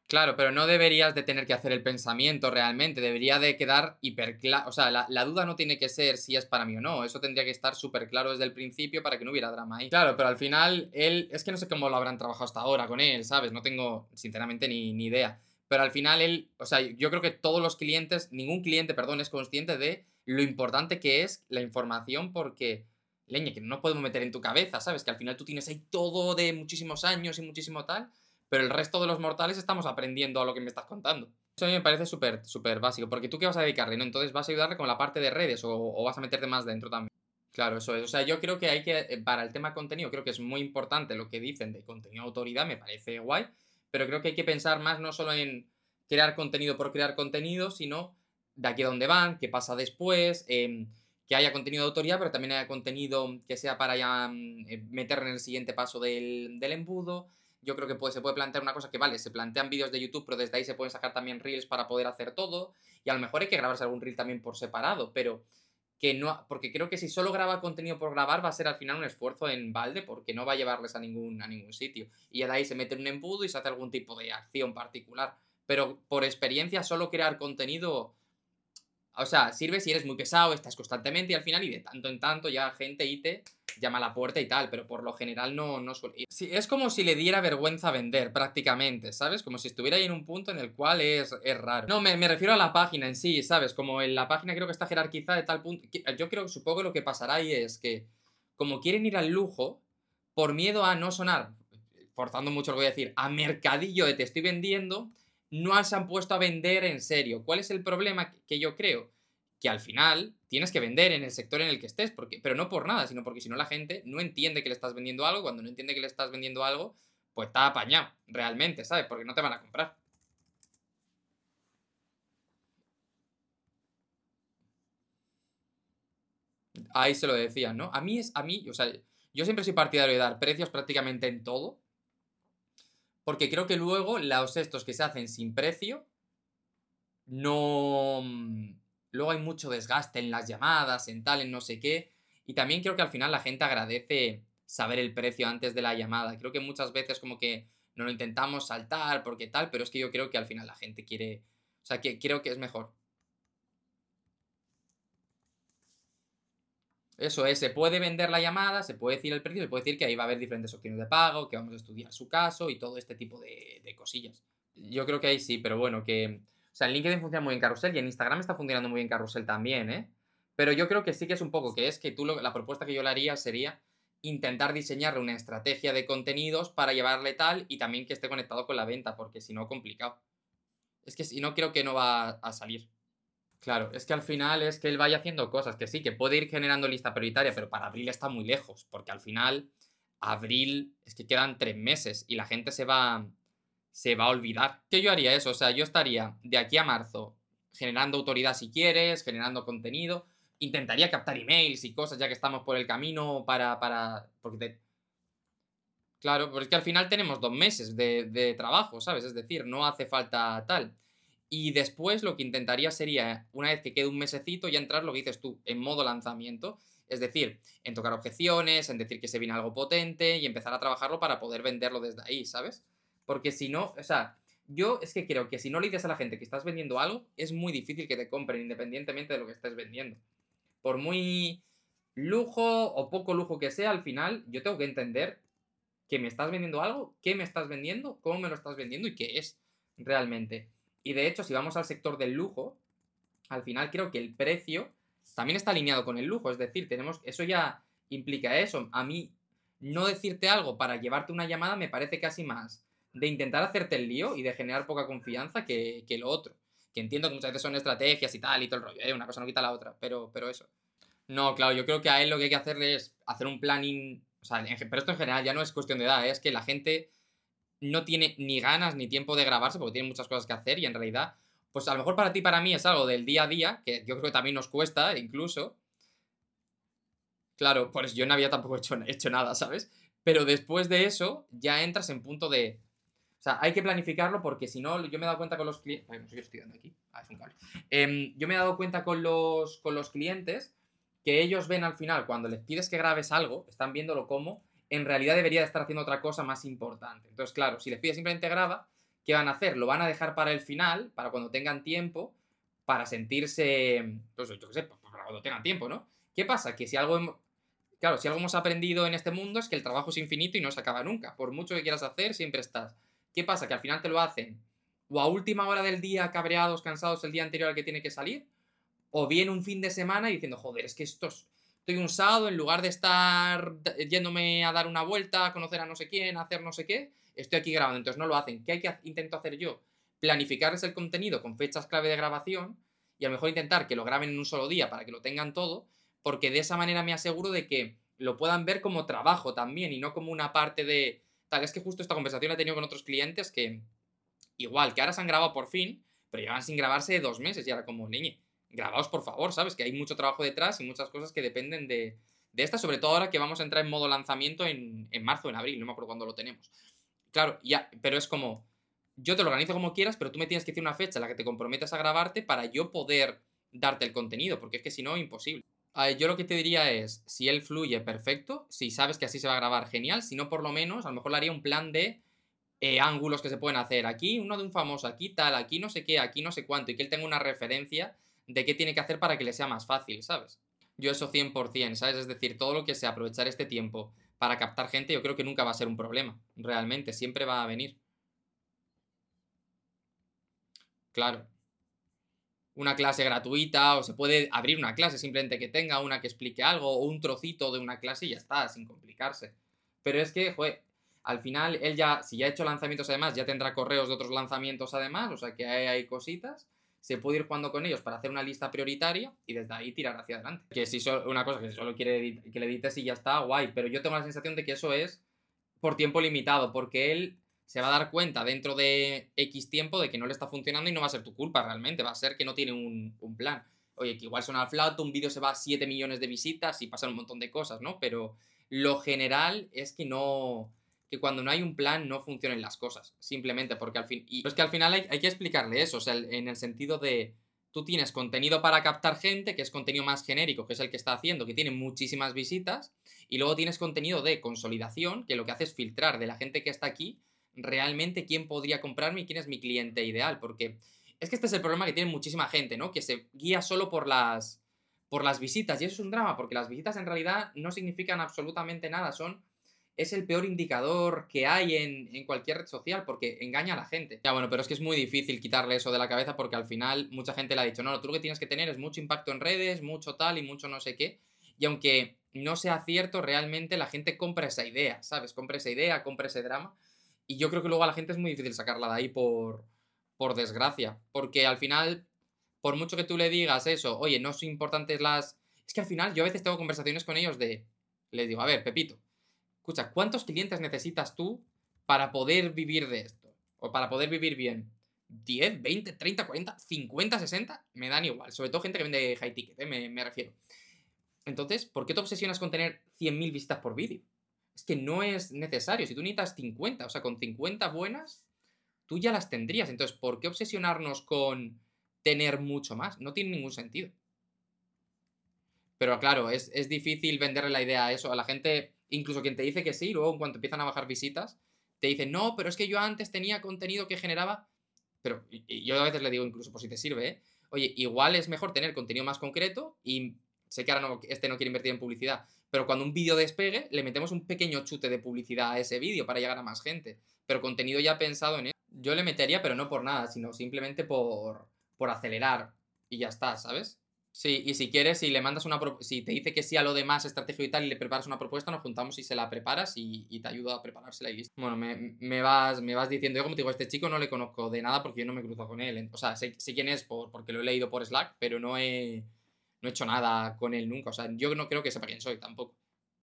Claro, pero no deberías de tener que hacer el pensamiento realmente, debería de quedar hiperclaro, o sea, la duda no tiene que ser si es para mí o no, eso tendría que estar súper claro desde el principio para que no hubiera drama ahí. Claro, pero al final él, es que no sé cómo lo habrán trabajado hasta ahora con él, ¿sabes? No tengo sinceramente ni idea. Pero al final él, o sea, yo creo que todos los clientes, ningún cliente, perdón, es consciente de lo importante que es la información porque, leña, que no nos podemos meter en tu cabeza, ¿sabes? Que al final tú tienes ahí todo de muchísimos años y muchísimo tal, pero el resto de los mortales estamos aprendiendo a lo que me estás contando. Eso a mí me parece súper, súper básico, porque tú qué vas a dedicarle, ¿no? Entonces vas a ayudarle con la parte de redes o vas a meterte más dentro también. Claro, eso es. O sea, yo creo que hay que, para el tema contenido, creo que es muy importante lo que dicen de contenido de autoridad, me parece guay, pero creo que hay que pensar más no solo en crear contenido por crear contenido, sino de aquí a dónde van, qué pasa después, que haya contenido de autoridad, pero también haya contenido que sea para ya meter en el siguiente paso del embudo. Yo creo que se puede plantear una cosa que, vale, se plantean vídeos de YouTube, pero desde ahí se pueden sacar también reels para poder hacer todo. Y a lo mejor hay que grabarse algún reel también por separado, pero que no, porque creo que si solo graba contenido por grabar va a ser al final un esfuerzo en balde porque no va a llevarles a ningún sitio. Y ya de ahí se mete en un embudo y se hace algún tipo de acción particular. Pero por experiencia, solo crear contenido, o sea, sirve si eres muy pesado, estás constantemente y al final y de tanto en tanto ya gente y te llama a la puerta y tal, pero por lo general no suele ir. Sí, es como si le diera vergüenza vender prácticamente, ¿sabes? Como si estuviera ahí en un punto en el cual es raro. No, me refiero a la página en sí, ¿sabes? Como en la página creo que está jerarquizada de tal punto. Yo creo, supongo que lo que pasará ahí es que, como quieren ir al lujo, por miedo a no sonar, forzando mucho lo que voy a decir, a mercadillo de te estoy vendiendo, no se han puesto a vender en serio. ¿Cuál es el problema que yo creo? Que al final tienes que vender en el sector en el que estés, pero no por nada, sino porque si no la gente no entiende que le estás vendiendo algo, cuando no entiende que le estás vendiendo algo, pues está apañado, realmente, ¿sabes? Porque no te van a comprar. Ahí se lo decían, ¿no? O sea, yo siempre soy partidario de dar precios prácticamente en todo, porque creo que luego los estos que se hacen sin precio no, luego hay mucho desgaste en las llamadas, en tal, en no sé qué. Y también creo que al final la gente agradece saber el precio antes de la llamada. Creo que muchas veces como que no lo intentamos saltar porque tal, pero es que yo creo que al final la gente quiere, o sea, que creo que es mejor. Eso es, se puede vender la llamada, se puede decir el precio, se puede decir que ahí va a haber diferentes opciones de pago, que vamos a estudiar su caso y todo este tipo de cosillas. Yo creo que ahí sí, pero bueno, que. O sea, en LinkedIn funciona muy bien Carrusel y en Instagram está funcionando muy bien Carrusel también, ¿eh? Pero yo creo que sí que es un poco que es que la propuesta que yo le haría sería intentar diseñarle una estrategia de contenidos para llevarle tal y también que esté conectado con la venta, porque si no, complicado. Es que si no, creo que no va a salir. Claro, es que al final es que él vaya haciendo cosas, que sí, que puede ir generando lista prioritaria, pero para abril está muy lejos, porque al final, abril es que quedan 3 meses y la gente se va a olvidar. ¿Qué yo haría eso? O sea, yo estaría de aquí a marzo generando autoridad si quieres, generando contenido, intentaría captar emails y cosas ya que estamos por el camino porque claro, porque es que al final tenemos 2 meses de trabajo, ¿sabes? Es decir, no hace falta tal. Y después lo que intentaría sería, una vez que quede un mesecito, ya entrar lo que dices tú, en modo lanzamiento. Es decir, en tocar objeciones, en decir que se viene algo potente y empezar a trabajarlo para poder venderlo desde ahí, ¿sabes? Porque si no, o sea, yo es que creo que si no le dices a la gente que estás vendiendo algo, es muy difícil que te compren independientemente de lo que estés vendiendo. Por muy lujo o poco lujo que sea, al final yo tengo que entender que me estás vendiendo algo, qué me estás vendiendo, cómo me lo estás vendiendo y qué es realmente. Y de hecho, si vamos al sector del lujo, al final creo que el precio también está alineado con el lujo. Es decir, eso ya implica eso. A mí, no decirte algo para llevarte una llamada me parece casi más de intentar hacerte el lío y de generar poca confianza que lo otro. Que entiendo que muchas veces son estrategias y tal y todo el rollo, una cosa no quita la otra, pero eso. No, claro, yo creo que a él lo que hay que hacerle es hacer un planning, o sea, pero esto en general ya no es cuestión de edad, es que la gente no tiene ni ganas ni tiempo de grabarse porque tiene muchas cosas que hacer y en realidad, pues a lo mejor para ti, para mí es algo del día a día, que yo creo que también nos cuesta incluso. Claro, pues yo no había tampoco hecho nada, ¿sabes? Pero después de eso ya entras en punto de. O sea, hay que planificarlo porque si no, yo me he dado cuenta con los clientes. Ay, no sé qué estoy dando aquí. Ah, es un cable. Yo me he dado cuenta con los clientes que ellos ven al final, cuando les pides que grabes algo, están viéndolo como en realidad debería de estar haciendo otra cosa más importante. Entonces, claro, si les pides simplemente graba, ¿qué van a hacer? Lo van a dejar para el final, para cuando tengan tiempo, para sentirse, pues yo qué sé, para cuando tengan tiempo, ¿no? ¿Qué pasa? Que si algo, claro, si algo hemos aprendido en este mundo es que el trabajo es infinito y no se acaba nunca. Por mucho que quieras hacer, siempre estás. ¿Qué pasa? Que al final te lo hacen o a última hora del día, cabreados, cansados el día anterior al que tiene que salir, o bien un fin de semana y diciendo, joder, es que estoy un sábado, en lugar de estar yéndome a dar una vuelta, a conocer a no sé quién, a hacer no sé qué, estoy aquí grabando. Entonces no lo hacen. ¿Qué intento hacer yo? Planificarles el contenido con fechas clave de grabación y a lo mejor intentar que lo graben en un solo día para que lo tengan todo, porque de esa manera me aseguro de que lo puedan ver como trabajo también y no como una parte de... Tal, es que justo esta conversación la he tenido con otros clientes que igual, que ahora se han grabado por fin, pero llevan sin grabarse 2 meses y ahora como, niñe, grabaos por favor, ¿sabes? Que hay mucho trabajo detrás y muchas cosas que dependen de esta, sobre todo ahora que vamos a entrar en modo lanzamiento en marzo o en abril, no me acuerdo cuándo lo tenemos. Claro, ya, pero es como, yo te lo organizo como quieras, pero tú me tienes que decir una fecha en la que te comprometas a grabarte para yo poder darte el contenido, porque es que si no, imposible. A ver, yo lo que te diría es, si él fluye, perfecto, si sabes que así se va a grabar, genial, si no, por lo menos, a lo mejor le haría un plan de ángulos que se pueden hacer. Aquí uno de un famoso, aquí tal, aquí no sé qué, aquí no sé cuánto, y que él tenga una referencia de qué tiene que hacer para que le sea más fácil, ¿sabes? Yo eso 100%, ¿sabes? Es decir, todo lo que sea aprovechar este tiempo para captar gente, yo creo que nunca va a ser un problema, realmente, siempre va a venir. Claro, una clase gratuita, o se puede abrir una clase simplemente que tenga una que explique algo, o un trocito de una clase y ya está, sin complicarse. Pero es que, joder, al final él ya, si ya ha hecho lanzamientos además, ya tendrá correos de otros lanzamientos además, o sea que hay cositas, se puede ir jugando con ellos para hacer una lista prioritaria y desde ahí tirar hacia adelante. Que si una cosa que solo quiere que le edites y ya está, guay, pero yo tengo la sensación de que eso es por tiempo limitado, porque él se va a dar cuenta dentro de X tiempo de que no le está funcionando y no va a ser tu culpa realmente, va a ser que no tiene un plan. Oye, que igual suena al flato, un vídeo se va a 7 millones de visitas y pasan un montón de cosas, ¿no? Pero lo general es que no, que cuando no hay un plan no funcionen las cosas, simplemente porque al fin... Y es que al final hay que explicarle eso, o sea, en el sentido de, tú tienes contenido para captar gente, que es contenido más genérico, que es el que está haciendo, que tiene muchísimas visitas, y luego tienes contenido de consolidación, que lo que hace es filtrar de la gente que está aquí realmente quién podría comprarme y quién es mi cliente ideal, porque es que este es el problema que tiene muchísima gente, ¿no? Que se guía solo por las visitas, y eso es un drama, porque las visitas en realidad no significan absolutamente nada, es el peor indicador que hay en cualquier red social porque engaña a la gente. Ya bueno, pero es que es muy difícil quitarle eso de la cabeza porque al final mucha gente le ha dicho, no, tú lo que tienes que tener es mucho impacto en redes, mucho tal y mucho no sé qué. Y aunque no sea cierto, realmente la gente compra esa idea, ¿sabes? Compra esa idea, compra ese drama. Y yo creo que luego a la gente es muy difícil sacarla de ahí por desgracia. Porque al final, por mucho que tú le digas eso, oye, no son importantes las... Es que al final yo a veces tengo conversaciones con ellos de... Les digo, a ver, Pepito, escucha, ¿cuántos clientes necesitas tú para poder vivir de esto? O para poder vivir bien. ¿10, 20, 30, 40, 50, 60? Me dan igual. Sobre todo gente que vende high ticket, me refiero. Entonces, ¿por qué te obsesionas con tener 100.000 visitas por vídeo? Es que no es necesario. Si tú necesitas 50, o sea, con 50 buenas, tú ya las tendrías. Entonces, ¿por qué obsesionarnos con tener mucho más? No tiene ningún sentido. Pero claro, es difícil venderle la idea a eso. A la gente, incluso quien te dice que sí, luego en cuanto empiezan a bajar visitas, te dicen, no, pero es que yo antes tenía contenido que generaba. Pero y yo a veces le digo, incluso por si te sirve, ¿eh? Oye, igual es mejor tener contenido más concreto y sé que ahora no, no quiere invertir en publicidad, pero cuando un vídeo despegue, le metemos un pequeño chute de publicidad a ese vídeo para llegar a más gente. Pero contenido ya pensado en él. Yo le metería, pero no por nada, sino simplemente por acelerar y ya está, ¿sabes? Sí, y si quieres, si le mandas si te dice que sí a lo demás estratégico y tal y le preparas una propuesta, nos juntamos y se la preparas y te ayudo a preparársela y listo. Bueno, me vas diciendo, yo como te digo, este chico no le conozco de nada porque yo no me cruzo con él. O sea, sé quién es porque lo he leído por Slack, pero no he hecho nada con él nunca. O sea, yo no creo que sepa quién soy tampoco.